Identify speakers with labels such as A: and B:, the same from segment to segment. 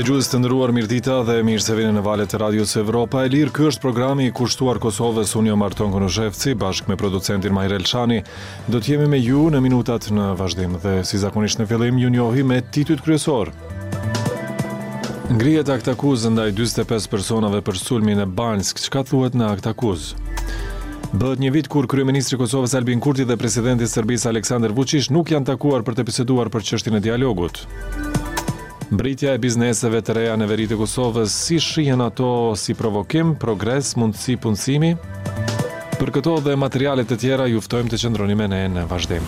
A: Dëgjues të nderuar, mirëdita dhe mirë se vini në valët e Radios Evropa e Lirë. Ky është programi i kushtuar Kosovës. Unë jam Marton Konoshevci bashkë me producentin Mahir Elshani. Do të jemi me ju në minutat në vazhdim dhe si zakonisht në fillim ju njohi me titujt kryesor. Ngrihet akt akuzë ndaj 45 personave për sulmin e Banjsk. Çka thuhet në akt akuzë? Bëhet një vit kur kryeministri i Kosovës Albin Kurti dhe presidenti i Serbisë Aleksandar Vučić nuk janë takuar për të biseduar për çështjen e dialogut. Mbritja e bizneseve të reja në veri të Kosovës, si shihen ato si provokim, progres, mundësi punësimi? Për këto dhe materialet të tjera ju ftojmë të qëndroni me ne në vazhdim.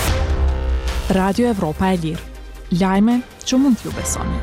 B: Radio Evropa e Lirë. Lajme që mund t'ju besoni.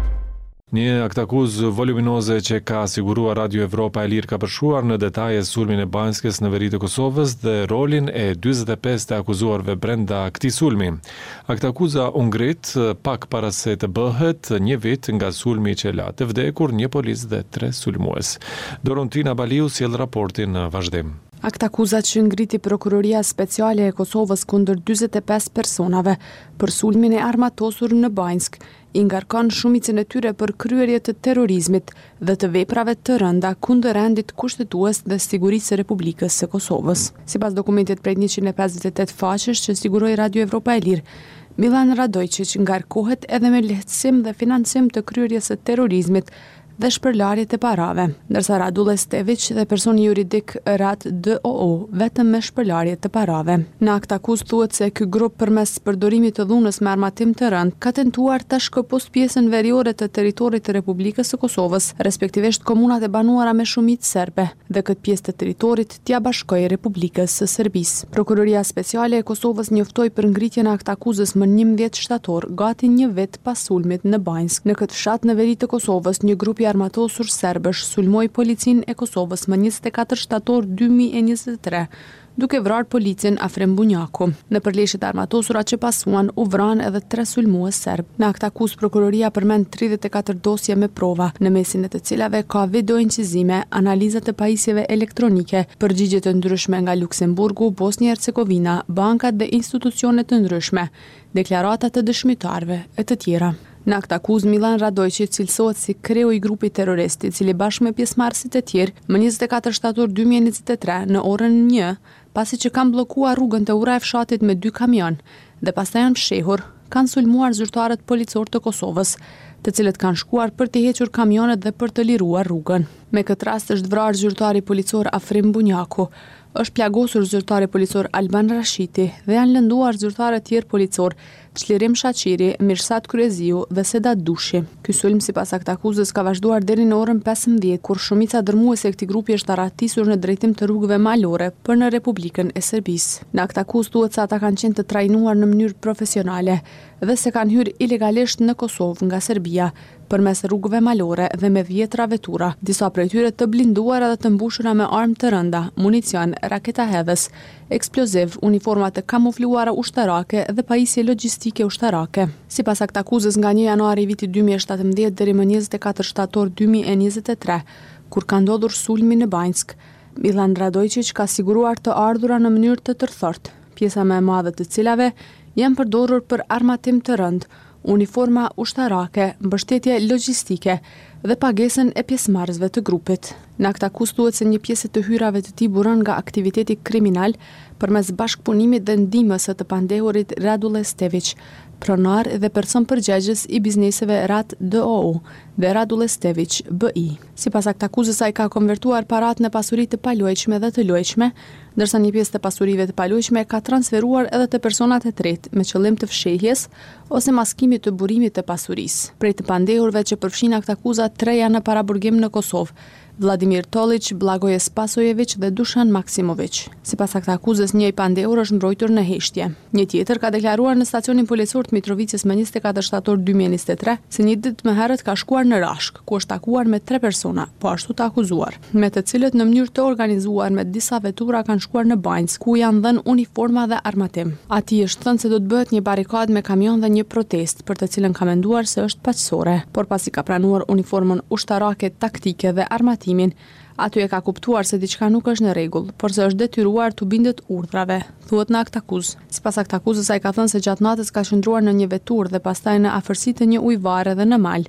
A: Një akt akuzë voluminoze që ka siguruar Radio Evropa e Lirë ka përshkruar në detaje sulmin e Banjskës në veri të Kosovës dhe rolin e 45 të akuzuarve brenda këtij sulmi. Akt akuza u ngrit pak para se të bëhet një vit nga sulmi që la të vdekur një polis dhe 3 sulmues. Dorontina Baliu sjell raportin në vazhdim.
C: Akt akuza që ngriti Prokuroria Speciale e Kosovës kundër 45 personave për sulmin e armatosur në Banjsk i ngarkon shumicën e tyre për kryerje të terrorizmit dhe të veprave të rënda kundër rendit kushtetues dhe sigurisë së Republikës së Kosovës. Sipas dokumentit prej 158 faqesh që siguroi Radio Evropa e Lirë, Milan Radojčić ngarkohet edhe me lehtësim dhe financim të kryerjes së terrorizmit dhe shpërlarje të parave, ndërsa Radule Stević dhe personi juridik Rat DOO vetëm me shpërlarje të parave. Në akt akuzë thuhet se ky grup përmes përdorimit të dhunës me armatim të rënd ka tentuar ta shkëpos pjesën veriore të territorit të Republikës së Kosovës, respektivisht komunat e banuara me shumicë serbe, dhe këtë pjesë të territorit t'ia bashkojë Republikës së Serbisë. Prokuroria Speciale e Kosovës njoftoi për ngritjen e akt akuzës më 11 shtator, gati një vit pas sulmit në Banjsk. Në këtë fshat në veri të Kosovës, një grup armatosur serbësh sulmoi policinë e Kosovës më 24 shtator 2023, duke vrarë policin Afrem Bunjaku. Në përleshjet armatosura që pasuan, u vranë edhe 3 sulmues serb. Në akt akuzë prokuroria përmend 34 dosje me prova, në mesin e të cilave ka video incizime, analiza të pajisjeve elektronike, përgjigje të ndryshme nga Luksemburgu, Bosnia Hercegovina, bankat dhe institucione të ndryshme, deklarata të dëshmitarëve e të tjera. Në akt akuzë Milan Radojčić cilësohet si kreu i grupit terrorist, i cili bashkë me pjesëmarrësit e tjerë më 24 shtator 2023 në orën 1, pasi që kanë bllokuar rrugën të udhëra e fshatit me 2 kamion dhe pastaj janë fshehur, kanë sulmuar zyrtarët policor të Kosovës, të cilët kanë shkuar për të hequr kamionet dhe për të liruar rrugën. Me këtë rast është vrarë zyrtari policor Afrim Bunjaku, është plagosur zyrtari policor Alban Rashiti dhe janë lënduar zyrtarët tjerë policor Çlirim Shaqiri, Mirsat Kryeziu dhe Sedat Dushi. Ky sulm sipas akt akuzës ka vazhduar deri në orën 15, kur shumica dërmuese e këtij grupi është arratisur në drejtim të rrugëve malore për në Republikën e Serbisë. Në akt akuzë thuhet se ata kanë qenë të trajnuar në mënyrë profesionale dhe se kanë hyrë ilegalisht në Kosovë nga Serbia përmes rrugëve malore dhe me dhjetra vetura, disa prej tyre të blinduara dhe të mbushura me armë të rënda, municion, raketa hedhës, eksploziv, uniforma të kamufluara ushtarake dhe pajisje logjistike ushtarake. Sipas akt akuzës, nga 1 janari viti 2017 deri më 24 shtator 2023, kur ka ndodhur sulmi në Banjsk, Milan Radojčić ka siguruar të ardhura në mënyrë të tërthort, pjesa më e madhe të cilave janë përdorur për armatim të rënd, uniforma ushtarake, mbështetje logjistike dhe pagesën e pjesëmarrësve të grupit. Në akt akuzë thuhet se një pjesë të hyrave të tij buron nga aktiviteti kriminal përmes bashkëpunimit dhe ndihmës së të pandehurit Radule Stević, pronar dhe person përgjegjës i bizneseve Rat DOO dhe Radule Stević BI. Sipas akt akuzës, ai ka konvertuar paratë në pasuri të paluajtshme dhe të luajtshme, ndërsa një pjesë të pasurive të paluajtshme ka transferuar edhe te personat e tretë me qëllim të fshehjes ose maskimit të burimit të pasurisë. Prej të pandehurve që përfshin akt akuza, 3 janë në paraburgim në Kosovë: Vladimir Tolić, Blagoje Spasojević dhe Dušan Maksimović. Sipas akt akuzës, një i pandehur është mbrojtur në heshtje. Një tjetër ka deklaruar në stacionin policor të Mitrovicës më 24 shtator 2023 se një ditë më herët ka shkuar në Rashk, ku është takuar me 3 persona, po ashtu të akuzuar, me të cilët në mënyrë të organizuar me disa vetura kanë shkuar në Banjsk, ku janë dhënë uniforma dhe armatim. Atij është thënë se do të bëhet një barikadë me kamion dhe një protestë, për të cilën ka menduar se është paqësore, por pasi ka pranuar uniformën ushtarake taktike dhe armatimin, aty e ka kuptuar se diçka nuk është në rregull, por se është detyruar të bindet urdhrave, thuhet në akt akuzë. Sipas akt akuzës, ai ka thënë se gjatë natës ka qëndruar në një veturë dhe pastaj në afërsi të një ujvare dhe në mal,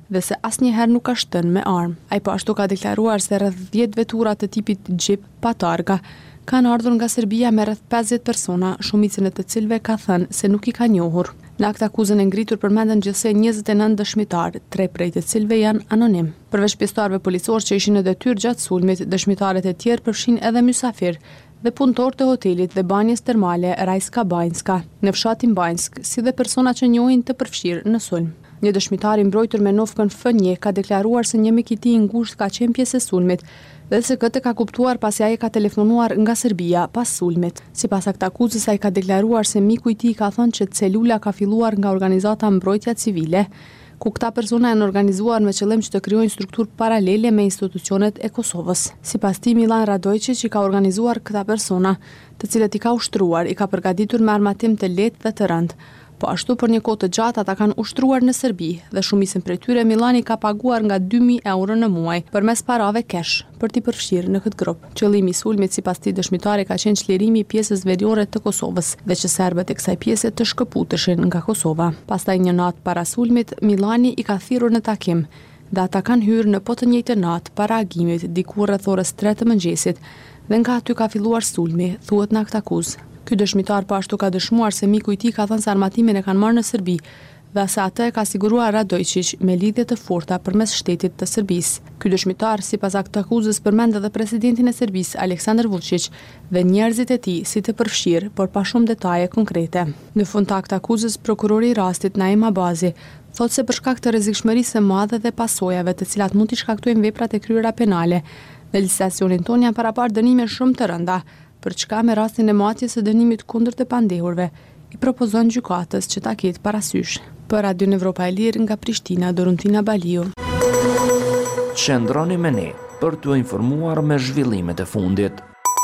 C: dhe se asnjëherë nuk ka shtënë me armë. Ai po ashtu ka deklaruar se rreth 10 vetura të tipit Jeep pa targa kanë ardhur nga Serbia me rreth 50 persona, shumicën e të cilëve ka thënë se nuk i ka njohur. Në akt akuzën e ngritur përmenden gjithsej 29 dëshmitar, 3 prej të cilëve janë anonim. Përveç pjesëtarëve policorë që ishin në detyrë gjatë sulmit, dëshmitarët e tjerë përfshin edhe mysafir dhe punëtor të hotelit dhe banjes termale Rajska Banjska në fshatin Banjsk, si dhe persona që njohin të përfshirë në sulm. Një dëshmitar i mbrojtur me nofkën F1 ka deklaruar se një mik i tij i ngushtë ka qenë pjesë e sulmit dhe se këtë ka kuptuar pasi ai ka telefonuar nga Serbia pas sulmit. Sipas aktakuzës, ai ka deklaruar se miku i tij ka thënë që celula ka filluar nga organizata Mbrojtja Civile, ku këta persona janë organizuar me qëllim që të krijojnë strukturë paralele me institucionet e Kosovës. Sipas tij, Milan Radojčić i ka organizuar këta persona, të cilët i ka ushtruar, i ka përgatitur me armatim të lehtë dhe të rëndë. Po ashtu për një kohë të gjatë ata kanë ushtruar në Serbi dhe shumicën prej tyre Milani ka paguar nga 2.000 euro në muaj përmes parave cash për t'i përfshirë në këtë grup. Qëllimi i sulmit sipas tij dëshmitare ka qenë çlirimi i pjesës veriore të Kosovës dhe që serbët e kësaj pjese të shkëputeshin nga Kosova. Pastaj një natë para sulmit, Milani i ka thirrur në takim dhe ata kanë hyrë në po të njëjtën natë para agimit diku rreth orës 3 të mëngjesit dhe nga aty ka filluar sulmi, thuhet në aktakuzë. Ky dëshmitar po ashtu ka dëshmuar se miku i tij ka thënë se armatimin e kanë marrë në Serbi dhe se atë e ka siguruar Radojčić me lidhje të forta përmes shtetit të Serbisë. Ky dëshmitar sipas aktakuzës përmend edhe presidentin e Serbisë Aleksandar Vučić dhe njerëzit e tij si të përfshirë, por pa shumë detaje konkrete. Në fund të aktakuzës, prokurori i rastit Naim Abazi thotë se për shkak të rrezikshmërisë së madhe dhe pasojave të cilat mund t'i shkaktojnë veprat e kryera penale, në licitacionin tonë janë paraparë dënime shumë të rënda, për çka me rastin e matjes së dënimit kundër të pandehurve, i propozon gjykatës që ta ketë parasysh. Për Radio Evropa e Lirë nga Prishtina, Dorontina Baliu.
D: Qëndroni me ne për t'u informuar me zhvillimet e fundit.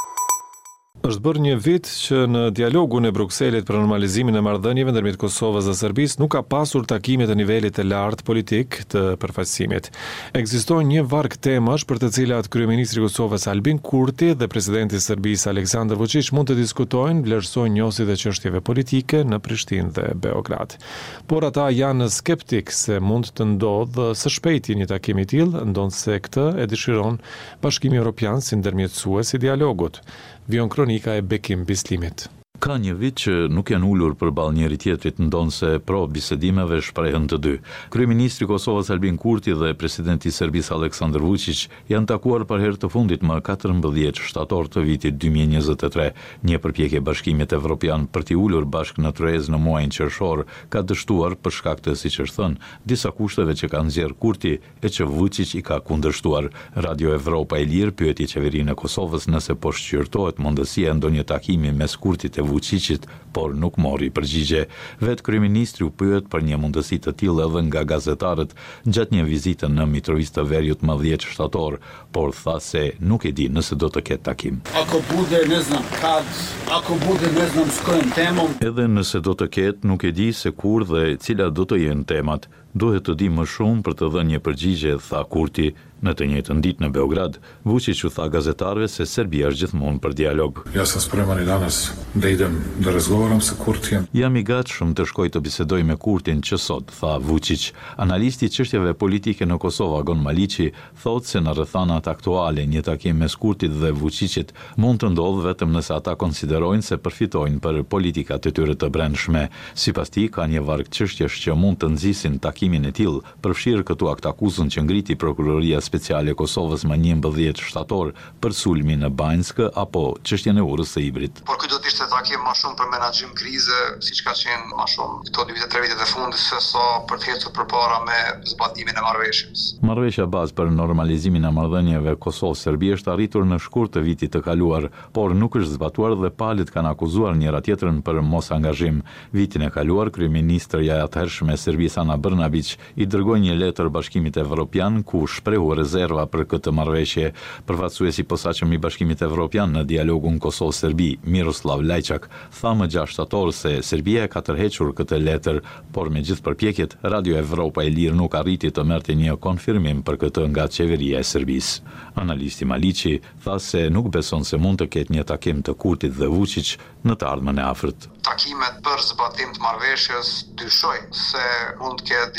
A: Është bërë një vit që në dialogun e Brukselit për normalizimin e marrëdhënieve ndërmjet Kosovës dhe Serbisë nuk ka pasur takime të nivelit të lartë politik të përfaqësimit. Ekzistojnë një varg temash për të cilat kryeministri i Kosovës Albin Kurti dhe presidenti i Serbisë Aleksandar Vučić mund të diskutojnë, vlerësojnë njësit e çështjeve politike në Prishtinë dhe Beograd. Por ata janë skeptik se mund të ndodhë së shpejti një takim i tillë, ndonse këtë e dëshiron Bashkimi Evropian si ndërmjetësues i dialogut. Vion kronika e Bekim Bislimit.
E: Ka një vit që nuk janë ulur përballë njëri tjetrit, ndonse pro bisedimeve shprehen të dy. Kryeministri i Kosovës Albin Kurti dhe presidenti i Serbisë Aleksandar Vučić janë takuar për herë të fundit më 14 shtator të vitit 2023. Një përpjekje e Bashkimit Evropian për t'i ulur bashkë në tryezë në muajin qershor ka dështuar për shkak të, siç është thënë, disa kushteve që ka nxjerr Kurti e që Vučić i ka kundërshtuar. Radio Evropa e Lirë pyeti qeverinë e Kosovës nëse po shqyrtohet mundësia e ndonjë takimi mes Kurtit e Vučićit, por nuk mori përgjigje. Vetë kryeministri u pyet për një mundësi të tillë edhe nga gazetarët gjatë një vizite në Mitrovica të Veriut më 10 shtator, por tha se nuk e di nëse do të ketë takim.
F: Ako bude, ne znam kad, ako bude, ne znam s kojim temom.
E: Edhe nëse do të ketë, nuk e di se kur dhe cilat do të jenë temat. Duhet të di më shumë për të dhënë një përgjigje, tha Kurti. Në të njëjtën ditë në Beograd, Vučić u tha gazetarëve se Serbia është gjithmonë për dialog.
G: Ja sam spreman i danas da idem da razgovaram sa Kurtijem.
E: Jam i gatshëm të shkoj të bisedoj me Kurtin që sot, tha Vučić. Analisti i çështjeve politike në Kosovë, Agon Maliqi, thotë se në rrethanat aktuale një takim mes Kurtit dhe Vučićit mund të ndodhë vetëm nëse ata konsiderojnë se përfitojnë për politikat e tyre të brendshme. Sipas tij, ka një varg çështjesh që mund të nxisin takimin e tillë, përfshirë këtu aktakuzën që ngriti prokuroria speciale e Kosovës më 11 shtator për sulmin në Banjskë apo çështjen e urës së Ibrit.
H: Por ky do të ishte takim më shumë për menaxhim krize, siç ka qenë më shumë këto 2 vite 3 vitet e fundit se sa për të ecur përpara me zbatimin e marrëveshjes.
E: Marrëveshja bazë për normalizimin e marrëdhënieve Kosovë-Serbi është arritur në shkurt të vitit të kaluar, por nuk është zbatuar dhe palët kanë akuzuar njëra tjetrën për mos angazhim. Vitin e kaluar, kryeministrja e atëhershme e Serbisë Ana Brnabić i dërgoi një letër Bashkimit Evropian ku shprehu rezerva për këtë marrëveshje. Përfaqësuesi i posaçëm i Bashkimit Evropian në dialogun Kosovë-Serbi, Miroslav Lajçak, tha më 6 shtator se Serbia e ka tërhequr këtë letër, por me gjithë përpjekjet, Radio Evropa e Lirë nuk arriti të merrte një konfirmim për këtë nga qeveria e Serbisë. Analisti Maliqi tha se nuk beson se mund të ketë një takim të Kurtit dhe Vučić në të ardhmen e afërt.
H: Takimet për zbatim të marrëveshjes dyshoj se mund të ketë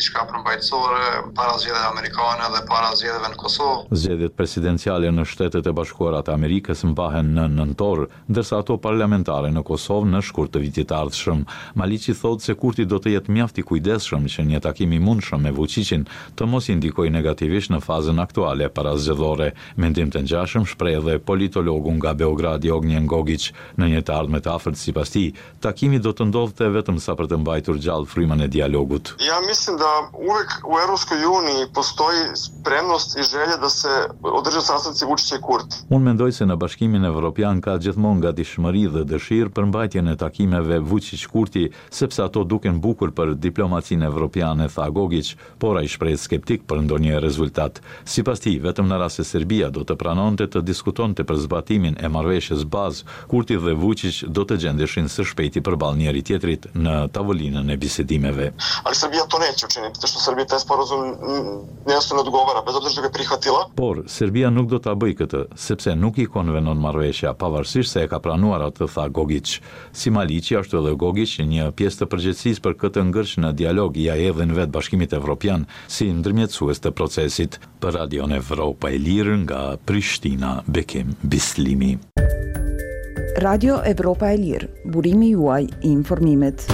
H: diçka përmbajtësore para zgjedhjeve amerikane dhe para zgjedhjeve në Kosovë.
E: Zgjedhjet presidenciale në Shtetet e Bashkuara të Amerikës mbahen në nëntor, ndërsa ato parlamentare në Kosovë në shkurt të vitit të ardhshëm. Maliqi thotë se Kurti do të jetë mjaft i kujdesshëm që një takim i mundshëm me Vučićin të mos i ndikojë negativisht në fazën aktuale parazgjedhore. Mendim të ngjashëm shpreh edhe politologu nga Beogradi Ognjen Gogić. Në një të ardhme të afërt sipas tij, takimi do të ndodhte vetëm sa për të mbajtur gjallë frymën e dialogut.
I: Ja mislim da uvek u Evropskoj uniji postoji spremnost i želja da se održe sastanci Vučića i Kurti.
E: Unë mendoj se në Bashkimin Evropian ka gjithmonë gatishmëri dhe dëshirë për mbajtjen e takimeve Vučić-Kurti, sepse ato duken bukur për diplomacinë evropiane, tha Gogić, por ai shpreh skeptik për ndonjë rezultat. Sipas tij, vetëm në rast se Serbia do të pranonte të diskutonte për zbatimin e marrëveshjes bazë, Kurti dhe Vučić do të gjendeshin së shpejti përballë njëri tjetrit në tavolinën e bisedimeve.
I: Ali Srbija to neće učiniti, te što Srbija taj sporazum jednostavno odgovara, bez obzira što ga je prihvatila.
E: Por Serbia nuk do ta bëjë këtë, sepse nuk i konvenon marrëveshja, pavarësisht se e ka pranuar atë, tha Gogić. Si Maliqi, ashtu edhe Gogić, një pjesë të përgjegjësisë për këtë ngërç në dialog ja hedhin vetë Bashkimit Evropian si ndërmjetësues të procesit. Për Radion Evropa e Lirë nga Prishtina, Bekim Bislimi.
J: Radio Evropa e Lirë, burimi juaj i informimit.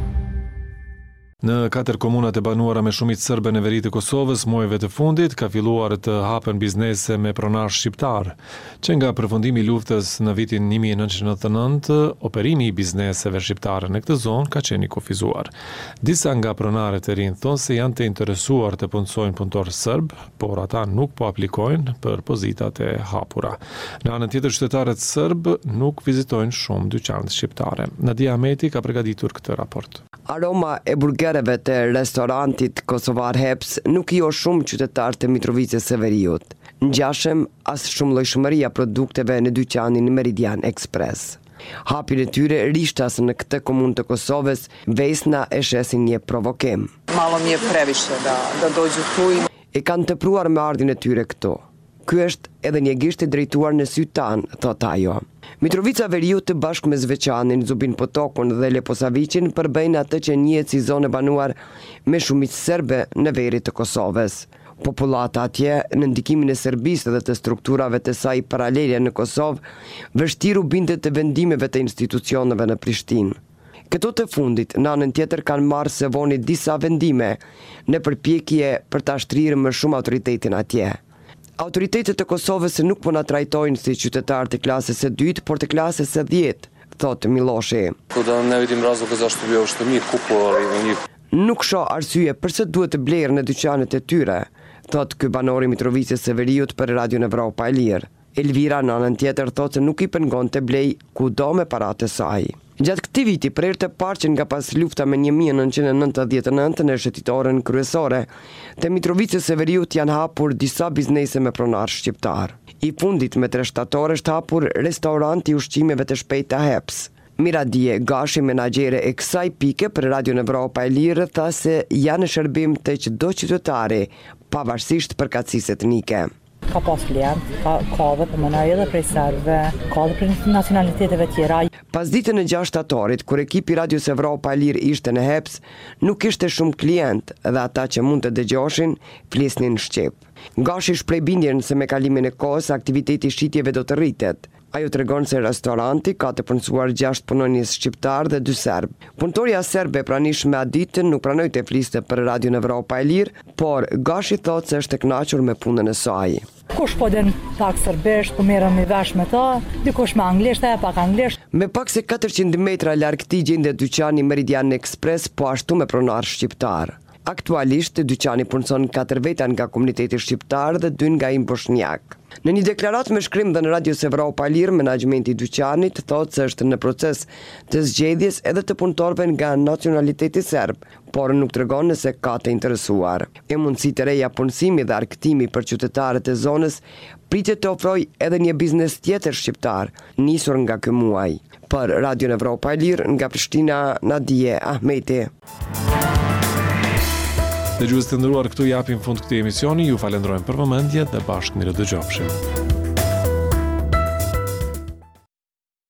A: Në 4 komunat e banuara me shumicë serbe në veri të Kosovës, muajve të fundit ka filluar të hapen biznese me pronar shqiptar. Që nga përfundimi i luftës në vitin 1999, operimi i bizneseve shqiptare në këtë zonë ka qenë i kufizuar. Disa nga pronarët e rinj thonë se janë të interesuar të punësojnë punëtorë serb, por ata nuk po aplikojnë për pozitat e hapura. Në anën tjetër, qytetarët serb nuk vizitojnë shumë dyqanet shqiptare. Nadia Ahmeti ka përgatitur këtë raport.
K: Aroma e burgereve të restorantit Kosovar Heps nuk jo shumë qytetar të Mitrovicës së Veriut. Ngjashëm as shumë llojshmëria produkteve në dyqanin Meridian Express. Hapjen e tyre rishtas në këtë komunë të Kosovës, Vesna e shesin një provokim.
L: Malo mi je previše da dođu tu i...
K: E kanë tepruar me ardhin e tyre këto. Ky është edhe një gisht i drejtuar në sy tanë, thot ajo. Mitrovica Veriut të bashkë me Zveçanin, Zubin Potokun dhe Leposavicin përbëjnë atë që njihet si zonë banuar me shumicë serbe në veri të Kosovës. Popullata atje, në ndikimin e Serbisë dhe të strukturave të saj paralele në Kosovë, vështirë u bindet të vendimeve të institucioneve në Prishtinë. Këto të fundit, në anën tjetër kanë marrë së voni disa vendime në përpjekje për ta shtrirë më shumë autoritetin atje. Autoritetet e Kosovës nuk po na trajtojnë si qytetar të klasës së 2, por të klasës së 10, thotë Miloshi. Nuk shoh arsye pse duhet të blerë në dyqanet e tyre, thotë ky banor i Mitrovicës së Veriut për Radion Evropa e Lirë. Elvira në anën tjetër thotë se nuk i pengon të blej kudo me paratë e saj. Gjatë këtij viti, për herë të parë që nga pas lufta me 1999 në shtetitoren kryesore, te Mitrovicës së Veriut janë hapur disa biznese me pronar shqiptar. I fundit me 3 shtator është hapur restoranti i ushqimeve të shpejta Heps. Miradie Gashi, menaxhere e kësaj pike për Radion Evropa e Lirë, tha se janë në shërbim të çdo qytetari, pavarësisht përkatësisë etnike.
M: Ka pas klient, ka dhe përmenaj edhe prej serve, ka dhe prej nacionaliteteve tjera.
K: Pas ditën e 6 shtatorit, kur ekipi Radios Evropa e Lirë ishte në Heps, nuk ishte shumë klient dhe ata që mund të dëgjoshin, flisnin shqip. Gashi shpreh bindjen se me kalimin e kohës aktiviteti i shitjeve do të rritet. Ajo tregon se restoranti ka të punësuar 6 punonjës shqiptar dhe 2 serb. Punëtoria serbe pranishme atë ditë nuk pranoi të fliste për Radion Evropa e Lirë, por Gashi thotë se është e kënaqur me punën e saj.
M: Kush po den pak serbisht, po merrem i vesh me ta, dikush me anglisht, ajo pak anglisht.
K: Me pak se 400 metra larg këtij gjendet dyqani Meridian Express, po ashtu me pronar shqiptar. Aktualisht, dyqani punëson 4 veta nga komuniteti shqiptar dhe 2 nga im bosnjak. Në një deklarat me shkrim dhe në Radios Evropa e Lirë, menaxhimenti i dyqanit thotë se është në proces të zgjedhjes edhe të punëtorëve nga nacionaliteti serb, por nuk tregon nëse ka të interesuar. E mundësi të reja punësimi dhe argëtimi për qytetarët e zonës pritet të ofrojë edhe një biznes tjetër shqiptar, nisur nga ky muaj. Për Radion Evropa e Lirë, nga Prishtina, Nadia Ahmeti.
A: Dëgjues të nderuar, këtu japim fund këtij emisioni. Ju falenderojmë për vëmendje dhe bashkë mirë dëgjofshim.